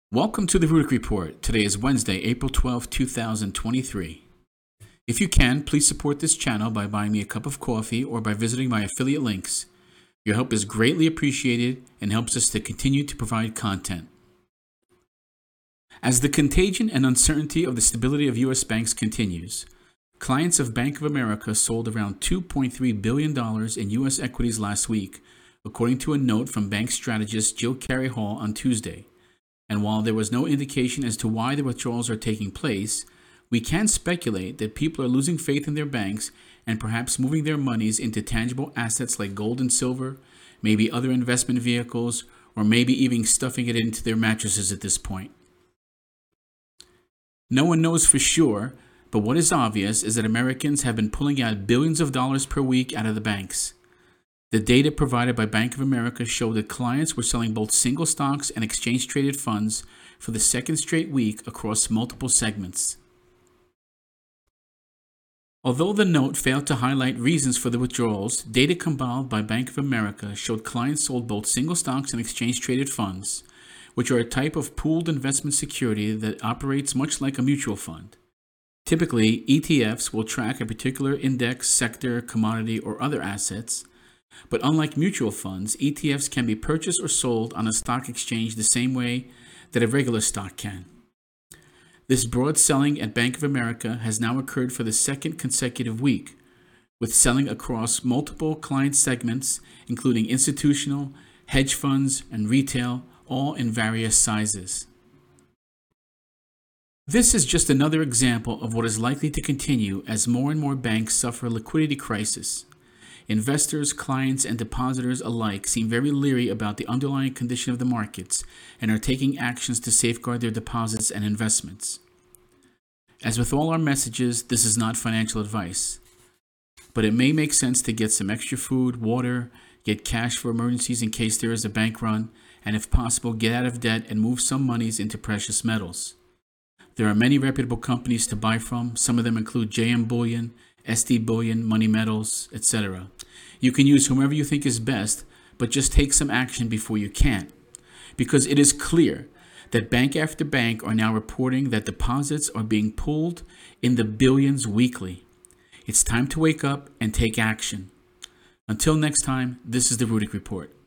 Welcome to the Rudick Report. Today is Wednesday, April 12, 2023. If you can, please support this channel by buying me a cup of coffee or by visiting my affiliate links. Your help is greatly appreciated and helps us to continue to provide content. As the contagion and uncertainty of the stability of U.S. banks continues, clients of Bank of America sold around $2.3 billion in U.S. equities last week, according to a note from bank strategist Jill Carey Hall on Tuesday. And while there was no indication as to why the withdrawals are taking place, we can speculate that people are losing faith in their banks and perhaps moving their monies into tangible assets like gold and silver, maybe other investment vehicles, or maybe even stuffing it into their mattresses at this point. No one knows for sure, but what is obvious is that Americans have been pulling out billions of dollars per week out of the banks. The data provided by Bank of America showed that clients were selling both single stocks and exchange-traded funds for the second straight week across multiple segments. Although the note failed to highlight reasons for the withdrawals, data compiled by Bank of America showed clients sold both single stocks and exchange-traded funds, which are a type of pooled investment security that operates much like a mutual fund. Typically, ETFs will track a particular index, sector, commodity, or other assets. But unlike mutual funds, ETFs can be purchased or sold on a stock exchange the same way that a regular stock can. This broad selling at Bank of America has now occurred for the second consecutive week, with selling across multiple client segments, including institutional, hedge funds, and retail, all in various sizes. This is just another example of what is likely to continue as more and more banks suffer a liquidity crisis. Investors, clients, and depositors alike seem very leery about the underlying condition of the markets and are taking actions to safeguard their deposits and investments. As with all our messages, this is not financial advice, but it may make sense to get some extra food, water, get cash for emergencies in case there is a bank run, and if possible, get out of debt and move some monies into precious metals. There are many reputable companies to buy from. Some of them include JM Bullion, SD Bullion, Money Metals, etc. You can use whomever you think is best, but just take some action before you can't. Because it is clear that bank after bank are now reporting that deposits are being pulled in the billions weekly. It's time to wake up and take action. Until next time, this is the Rudick Report.